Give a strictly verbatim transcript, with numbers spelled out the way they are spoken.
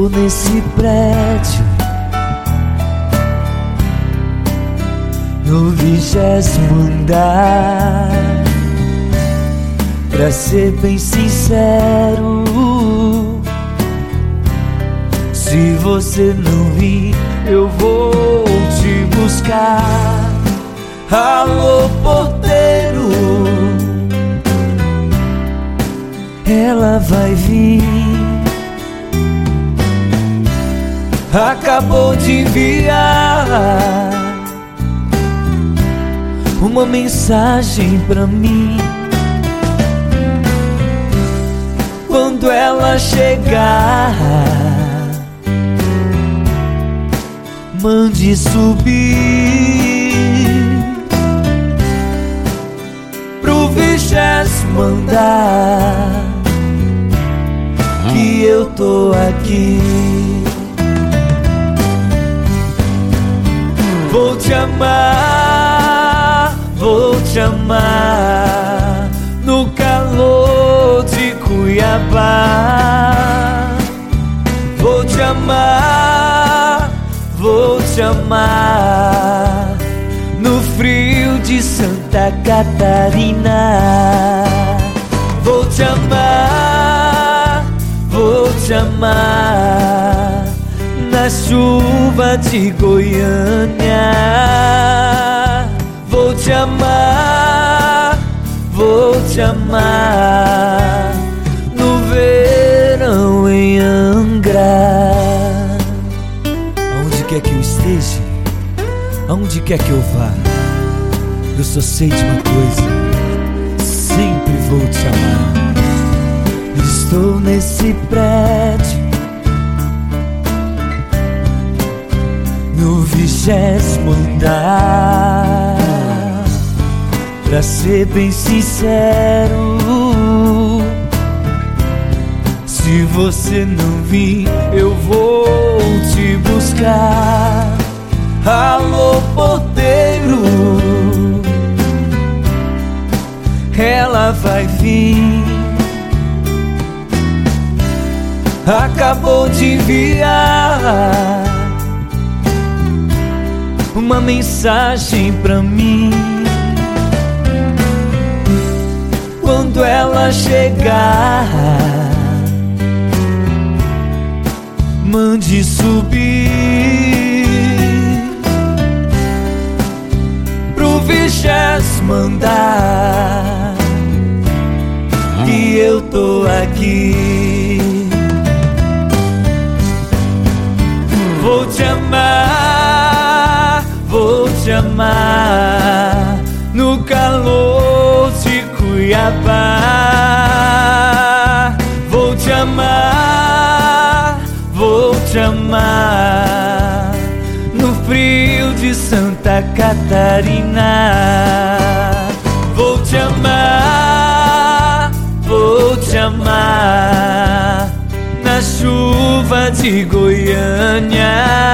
Estou nesse prédio, no vigésimo andar. Pra ser bem sincero, se você não vir, eu vou te buscar. Alô, porteiro, ela vai vir. Acabou de enviar uma mensagem pra mim. Quando ela chegar, mande subir pro vigésimo andar, que eu tô aqui. Vou te amar, vou te amar, no calor de Cuiabá. Vou te amar, vou te amar, no frio de Santa Catarina. Vou te amar, vou te amar, na chuva de Goiânia. Vou te amar, vou te amar, no verão em Angra. Aonde quer que eu esteja, aonde quer que eu vá, eu só sei de uma coisa: sempre vou te amar. Estou nesse prédio, no vigésimo andar. Pra ser bem sincero, se você não vir, eu vou te buscar. Alô, porteiro, ela vai vir. Acabou de enviar uma mensagem pra mim. Quando ela chegar, mande subir pro vigésimo andar, que eu tô aqui. Vou te amar, vou te amar, no calor de Cuiabá. Vou te amar, vou te amar, no frio de Santa Catarina. Vou te amar, vou te amar, na chuva de Goiânia.